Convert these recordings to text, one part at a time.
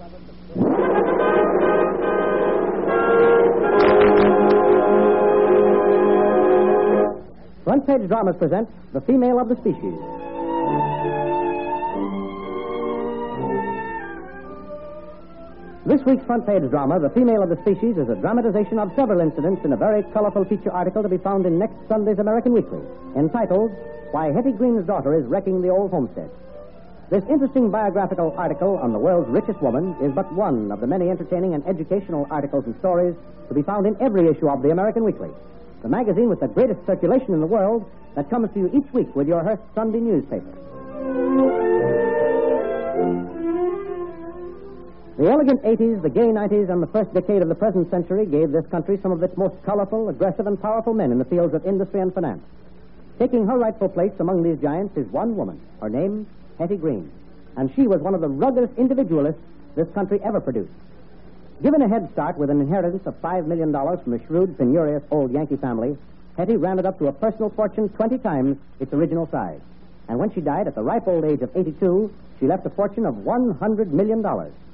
Front Page Dramas present The Female of the Species. This week's Front Page drama, The Female of the Species, is a dramatization of several incidents in a very colorful feature article to be found in next Sunday's American Weekly, entitled, Why Hetty Green's Daughter is Wrecking the Old Homestead. This interesting biographical article on the world's richest woman is but one of the many entertaining and educational articles and stories to be found in every issue of the American Weekly, the magazine with the greatest circulation in the world that comes to you each week with your Hearst Sunday newspaper. The elegant 80s, the gay 90s, and the first decade of the present century gave this country some of its most colorful, aggressive, and powerful men in the fields of industry and finance. Taking her rightful place among these giants is one woman, her name, Hetty Green, and she was one of the ruggedest individualists this country ever produced. Given a head start with an inheritance of $5 million from the shrewd, penurious old Yankee family, Hetty rounded up to a personal fortune 20 times its original size. And when she died at the ripe old age of 82, she left a fortune of $100 million.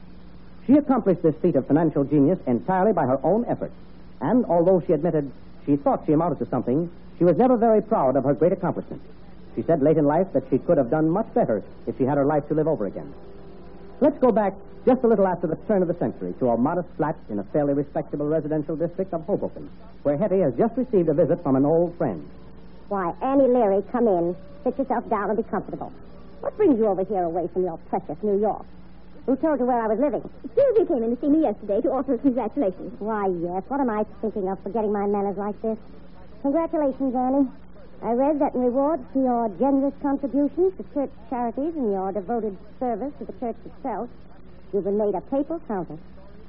She accomplished this feat of financial genius entirely by her own efforts. And although she admitted she thought she amounted to something, she was never very proud of her great accomplishment. She said late in life that she could have done much better if she had her life to live over again. Let's go back just a little after the turn of the century to a modest flat in a fairly respectable residential district of Hoboken, where Hetty has just received a visit from an old friend. Why, Annie Leary, come in. Sit yourself down and be comfortable. What brings you over here away from your precious New York? Who told you where I was living? Sylvia came in to see me yesterday to offer her congratulations. Why, yes. What am I thinking of, forgetting my manners like this? Congratulations, Annie. I read that in reward for your generous contributions to church charities and your devoted service to the church itself, you've been made a papal countess.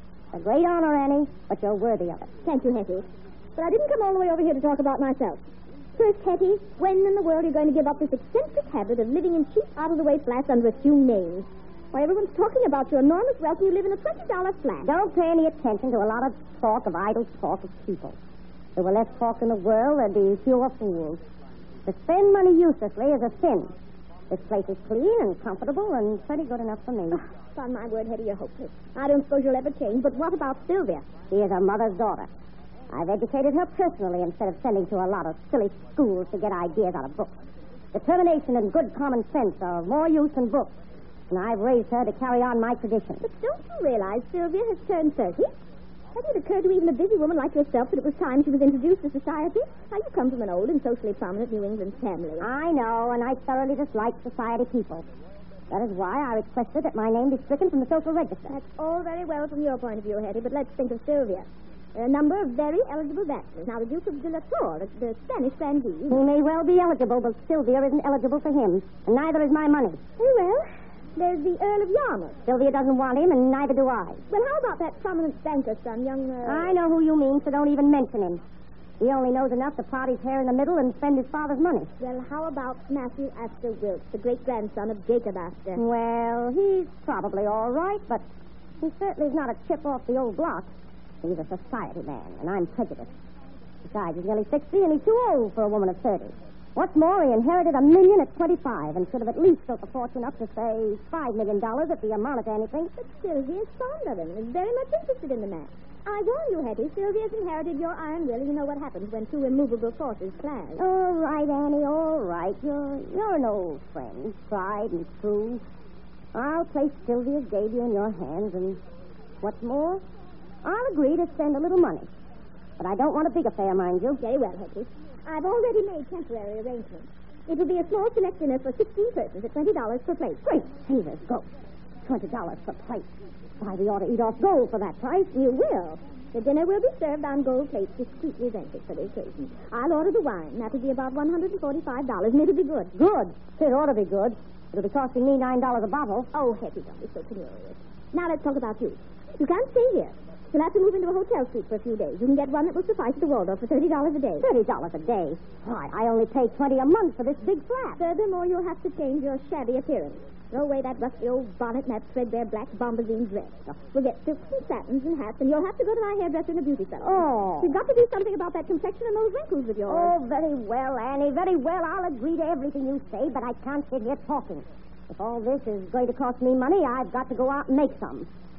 A great honor, Annie, but you're worthy of it. Thank you, Hetty. But I didn't come all the way over here to talk about myself. First, Hetty, when in the world are you going to give up this eccentric habit of living in cheap, out-of-the-way flats under assumed names? Why, everyone's talking about your enormous wealth and you live in a $20 flat. Don't pay any attention to a lot of talk of idle talk of people. If there were less talk in the world, there'd be fewer fools. To spend money uselessly is a sin. This place is clean and comfortable and pretty good enough for me. Oh, on my word, Hetty, you're hopeless. I don't suppose you'll ever change, but what about Sylvia? She is a mother's daughter. I've educated her personally instead of sending to a lot of silly schools to get ideas out of books. Determination and good common sense are of more use than books. And I've raised her to carry on my tradition. But don't you realize Sylvia has turned 30? Hasn't it occurred to even a busy woman like yourself that it was time she was introduced to society? Now, you come from an old and socially prominent New England family. I know, and I thoroughly dislike society people. That is why I requested that my name be stricken from the social register. That's all very well from your point of view, Hetty, but let's think of Sylvia. There are a number of very eligible bachelors. Now, the Duke of de la Torre, the Spanish grandee... He may well be eligible, but Sylvia isn't eligible for him, and neither is my money. Very well. There's the Earl of Yarmouth. Sylvia doesn't want him, and neither do I. Well, how about that prominent banker's son, young... I know who you mean, so don't even mention him. He only knows enough to part his hair in the middle and spend his father's money. Well, how about Matthew Astor Wilkes, the great-grandson of Jacob Astor? Well, he's probably all right, but he certainly is not a chip off the old block. He's a society man, and I'm prejudiced. Besides, he's nearly 60, and he's too old for a woman of 30. What's more, he inherited $1 million at 25 and should have at least built a fortune up to, say, $5 million if he amounted to anything. But Sylvia's fond of him and is very much interested in the man. I warn you, Hetty, Sylvia's inherited your iron will. You know what happens when two immovable forces clash. All right, Annie, all right. You're an old friend, tried and true. I'll place Sylvia's debut in your hands, and what's more, I'll agree to spend a little money. But I don't want a big affair, mind you. Very well, Hetty. I've already made temporary arrangements. It will be a small select dinner for 16 persons at $20 per plate. Great Caesar's ghost. $20 per plate. Why, we ought to eat off gold for that price. You will. The dinner will be served on gold plates discreetly rented for the occasion. I'll order the wine. That will be about $145, and it'll be good. Good? It ought to be good. It'll be costing me $9 a bottle. Oh, Hetty, don't be so penurious. Now let's talk about you. You can't stay here. You'll have to move into a hotel suite for a few days. You can get one that will suffice at the Waldorf for $30 a day. $30 a day? Why, I only pay $20 a month for this big flat. Furthermore, you'll have to change your shabby appearance. Throw away that rusty old bonnet and that threadbare black bombazine dress. We'll get silks and satins and hats, and you'll have to go to my hairdresser and a beauty salon. Oh. We've got to do something about that complexion and those wrinkles of yours. Oh, very well, Annie, very well. I'll agree to everything you say, but I can't sit here talking. If all this is going to cost me money, I've got to go out and make some.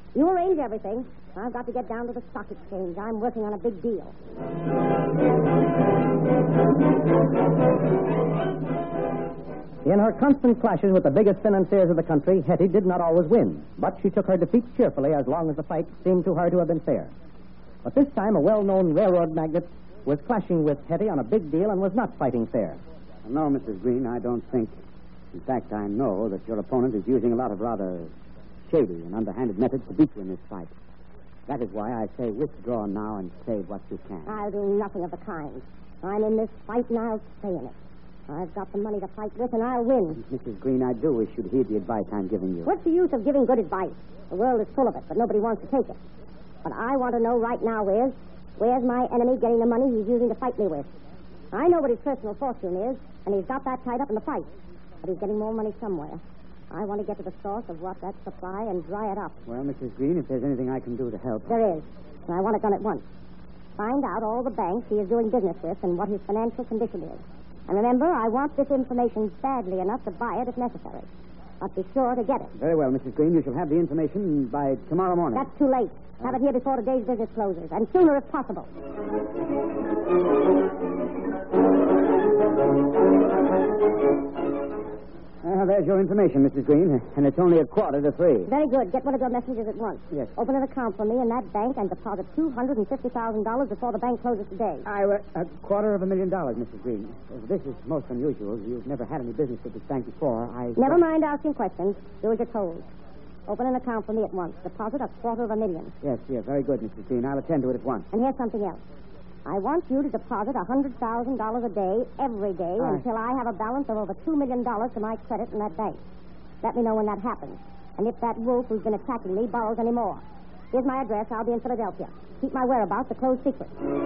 You arrange everything. I've got to get down to the stock exchange. I'm working on a big deal. In her constant clashes with the biggest financiers of the country, Hetty did not always win, but she took her defeats cheerfully as long as the fight seemed to her to have been fair. But this time, a well-known railroad magnate was clashing with Hetty on a big deal and was not fighting fair. No, Mrs. Green, I don't think. In fact, I know that your opponent is using a lot of rather shady and underhanded methods to beat you in this fight. That is why I say withdraw now and save what you can. I'll do nothing of the kind. I'm in this fight, and I'll stay in it. I've got the money to fight with, and I'll win. Mrs. Green, I do wish you'd heed the advice I'm giving you. What's the use of giving good advice? The world is full of it, but nobody wants to take it. What I want to know right now is, where's my enemy getting the money he's using to fight me with? I know what his personal fortune is, and he's got that tied up in the fight. But he's getting more money somewhere. I want to get to the source of what that supply and dry it up. Well, Mrs. Green, if there's anything I can do to help... There is, and I want it done at once. Find out all the banks he is doing business with and what his financial condition is. And remember, I want this information badly enough to buy it if necessary. But be sure to get it. Very well, Mrs. Green. You shall have the information by tomorrow morning. That's too late. Have it here before today's business closes, and sooner if possible. There's your information, Mrs. Green, and it's only 3:15. Very good. Get one of your messengers at once. Yes. Open an account for me in that bank and deposit $250,000 before the bank closes today. $250,000, Mrs. Green. This is most unusual. You've never had any business with this bank before. Never mind asking questions. Do as you're told. Open an account for me at once. Deposit $250,000. Yes, very good, Mrs. Green. I'll attend to it at once. And here's something else. I want you to deposit $100,000 a day, every day, until I have a balance of over $2 million to my credit in that bank. Let me know when that happens. And if that wolf who's been attacking me borrows any more. Here's my address. I'll be in Philadelphia. Keep my whereabouts a closed secret.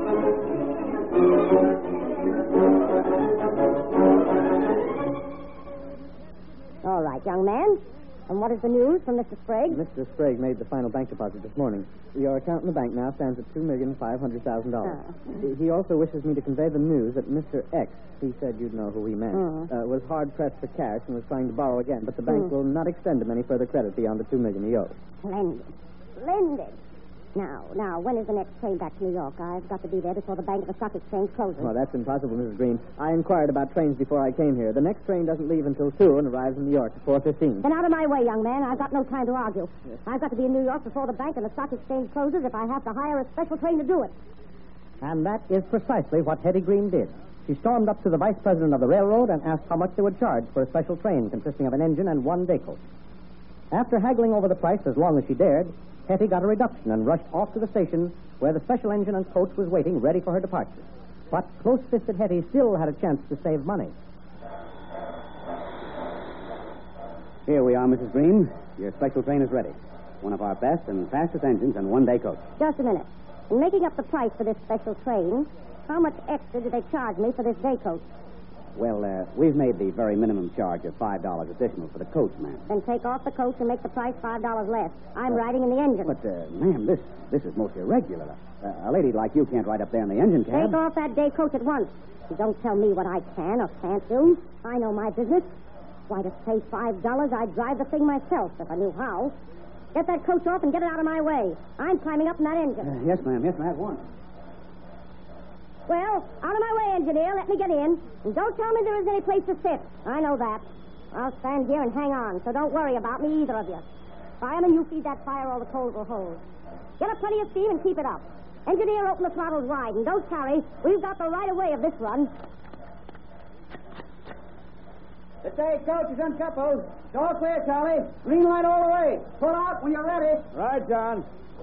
All right, young man. And what is the news from Mr. Sprague? Mr. Sprague made the final bank deposit this morning. Your account in the bank now stands at $2,500,000. He also wishes me to convey the news that Mr. X, he said you'd know who he meant, was hard-pressed for cash and was trying to borrow again, but the bank will not extend him any further credit beyond the $2 million he owes. Splendid. Now, when is the next train back to New York? I've got to be there before the bank at the stock exchange closes. Well, that's impossible, Mrs. Green. I inquired about trains before I came here. The next train doesn't leave until 2 and arrives in New York at 4:15. Then out of my way, young man. I've got no time to argue. Yes. I've got to be in New York before the bank and the stock exchange closes if I have to hire a special train to do it. And that is precisely what Hetty Green did. She stormed up to the vice president of the railroad and asked how much they would charge for a special train consisting of an engine and one day coach. After haggling over the price as long as she dared, Hetty got a reduction and rushed off to the station where the special engine and coach was waiting ready for her departure. But close-fisted Hetty still had a chance to save money. Here we are, Mrs. Green. Your special train is ready. One of our best and fastest engines and one day coach. Just a minute. In making up the price for this special train, how much extra do they charge me for this day coach? Well, we've made the very minimum charge of $5 additional for the coach, ma'am. Then take off the coach and make the price $5 less. I'm riding in the engine. But, ma'am, this is most irregular. A lady like you can't ride up there in the engine cab. Take off that day coach at once. You don't tell me what I can or can't do. I know my business. Why, to pay $5, I'd drive the thing myself if I knew how. Get that coach off and get it out of my way. I'm climbing up in that engine. Yes, ma'am. Yes, ma'am, at once. Well, out of my way, engineer. Let me get in. And don't tell me there isn't any place to sit. I know that. I'll stand here and hang on, so don't worry about me, either of you. Fireman, you feed that fire all the coals will hold. Get up plenty of steam and keep it up. Engineer, open the throttles wide, and don't tarry. We've got the right of way of this run. The day coach is uncoupled. It's all clear, Charlie. Green light all the way. Pull out when you're ready. Right, John.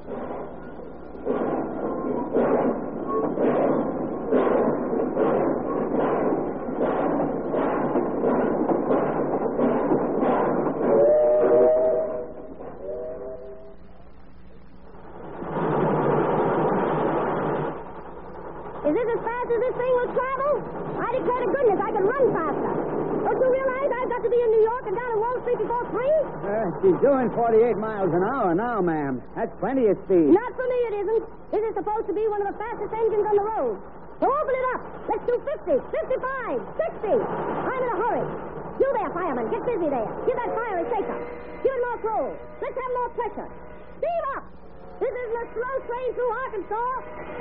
Is this as fast as this thing will travel? I declare to goodness I could run faster. Don't you realize I've got to be in New York and down in Wall Street before 3? She's doing 48 miles an hour now, ma'am. That's plenty of speed. Not for me, it isn't. This is supposed to be one of the fastest engines on the road. So open it up. Let's do 50, 55, 60. I'm in a hurry. You there, fireman. Get busy there. Give that fire a shake-up. Give it more coal. Let's have more pressure. Speed up! This isn't a slow train through Arkansas.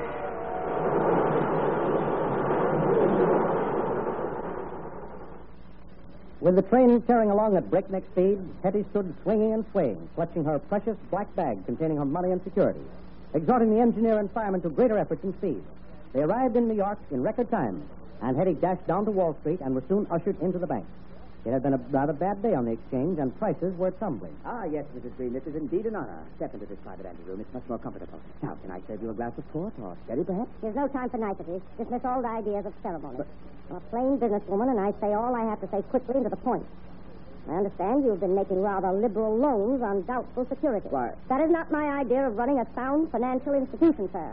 With the train tearing along at breakneck speed, Hetty stood swinging and swaying, clutching her precious black bag containing her money and securities, exhorting the engineer and fireman to greater efforts and speed. They arrived in New York in record time, and Hetty dashed down to Wall Street and was soon ushered into the bank. It had been a rather bad day on the exchange, and prices were tumbling. Ah, yes, Mrs. Green, this is indeed an honor. Step into this private anteroom. It's much more comfortable. Now, can I serve you a glass of port or sherry, perhaps? There's no time for niceties. Dismiss all the ideas of ceremony. I'm a plain businesswoman, and I say all I have to say quickly and to the point. I understand you've been making rather liberal loans on doubtful security. Why? That is not my idea of running a sound financial institution, sir.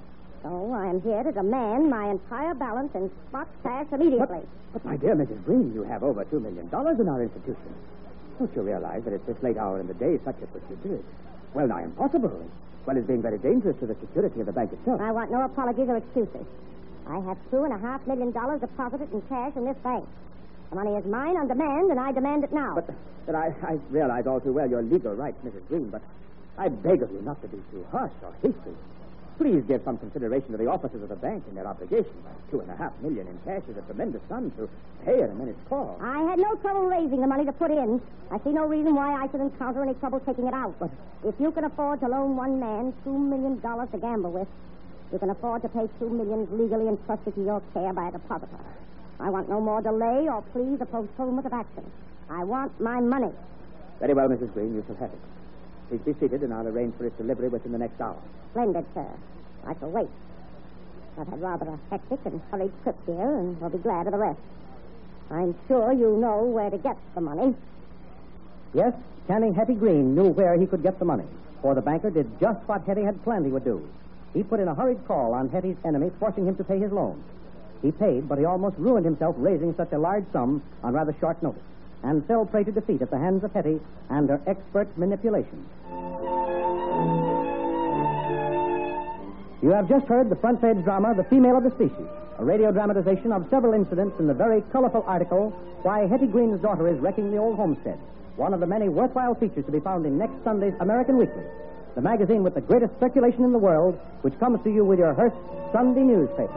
So I am here to demand my entire balance in spot cash immediately. But, my dear Mrs. Green, you have over $2 million in our institution. Don't you realize that at this late hour in the day, such a procedure is well nigh impossible, as well as being very dangerous to the security of the bank itself? I want no apologies or excuses. I have $2.5 million deposited in cash in this bank. The money is mine on demand, and I demand it now. But I realize all too well your legal rights, Mrs. Green, but I beg of you not to be too harsh or hasty. Please give some consideration to the officers of the bank and their obligation. $2.5 million in cash is a tremendous sum to pay at a minute's call. I had no trouble raising the money to put in. I see no reason why I should encounter any trouble taking it out. But if you can afford to loan one man $2 million to gamble with, you can afford to pay $2 million legally entrusted to your care by a depositor. I want no more delay or plea or postponement of action. I want my money. Very well, Mrs. Green, you shall have it. Please be seated, and I'll arrange for its delivery within the next hour. Splendid, sir. I shall wait. I've had rather a hectic and hurried trip here, and will be glad of the rest. I'm sure you know where to get the money. Yes, Canning Hetty Green knew where he could get the money, for the banker did just what Hetty had planned he would do. He put in a hurried call on Hetty's enemy, forcing him to pay his loan. He paid, but he almost ruined himself raising such a large sum on rather short notice, and fell prey to defeat at the hands of Hetty and her expert manipulation. You have just heard the front page drama, The Female of the Species, a radio dramatization of several incidents in the very colorful article, Why Hetty Green's Daughter is Wrecking the Old Homestead, one of the many worthwhile features to be found in next Sunday's American Weekly, the magazine with the greatest circulation in the world, which comes to you with your Hearst Sunday newspaper.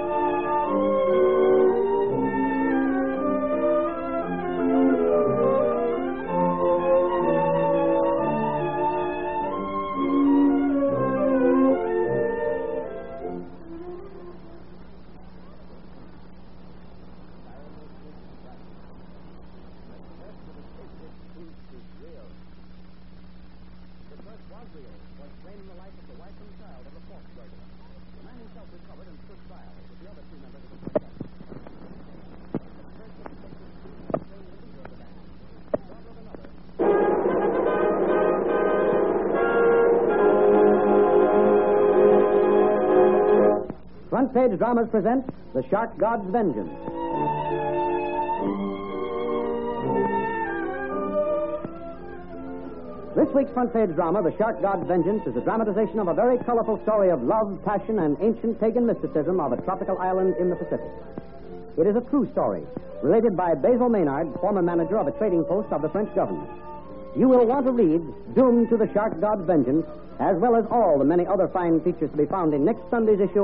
Front Page Dramas present The Shark God's Vengeance. This week's Front Page drama, The Shark God's Vengeance, is a dramatization of a very colorful story of love, passion, and ancient pagan mysticism of a tropical island in the Pacific. It is a true story, related by Basil Maynard, former manager of a trading post of the French government. You will want to read Doomed to the Shark God's Vengeance, as well as all the many other fine features to be found in next Sunday's issue